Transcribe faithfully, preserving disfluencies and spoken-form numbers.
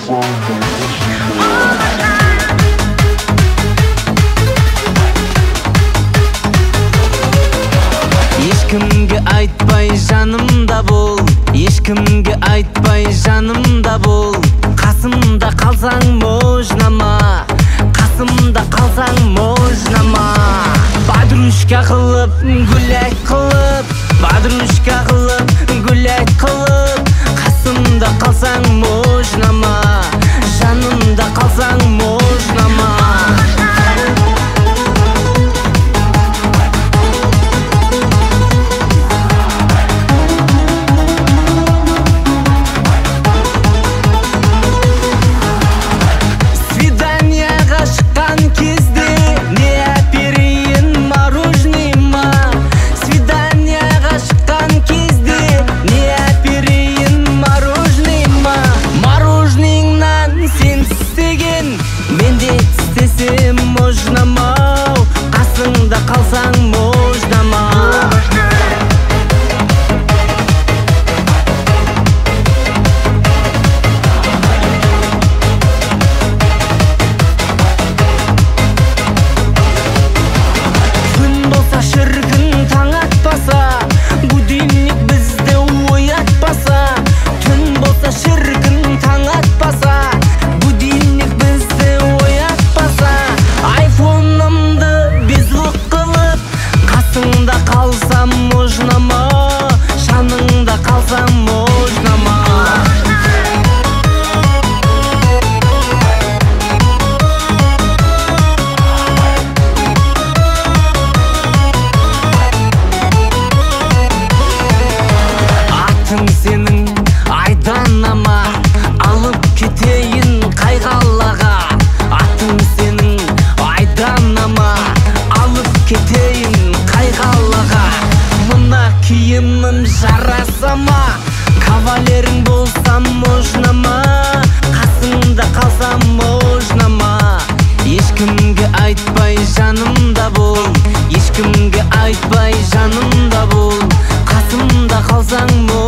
Ешкімге айтпай жанымда бол, ешкімге айтпай жанымда бол. Қасымда қалсаң можнама, қасымда қалсаң можнама. Подружка қылып, гулять қылып, подружка қылып, гулять қылып. Қасымда қалсаң можнама, жанымда қалсаң можнама. Можнама, қасыңда қалсаң можнама. Күн болса шіркін таң атпаса, будильник бізді оятпаса. Түн болса шіркін таң атпаса, будильник бізді оятпаса. Айфонымды безлік қылып, қасыңда қалсам можнама, жаныңда қалсам можнама. Атың сенің айданама, алып кетейін қай қалаға. Атың сенің айданама, алып кетейін қай қалаға. Мына киімім жарасама, кавалерің болсам можнама, қасыңда қалсам можнама. Ешкімге айтпай жанымда бол, ешкімге айтпай жанымда бол. Қасымда қалсаң можнама.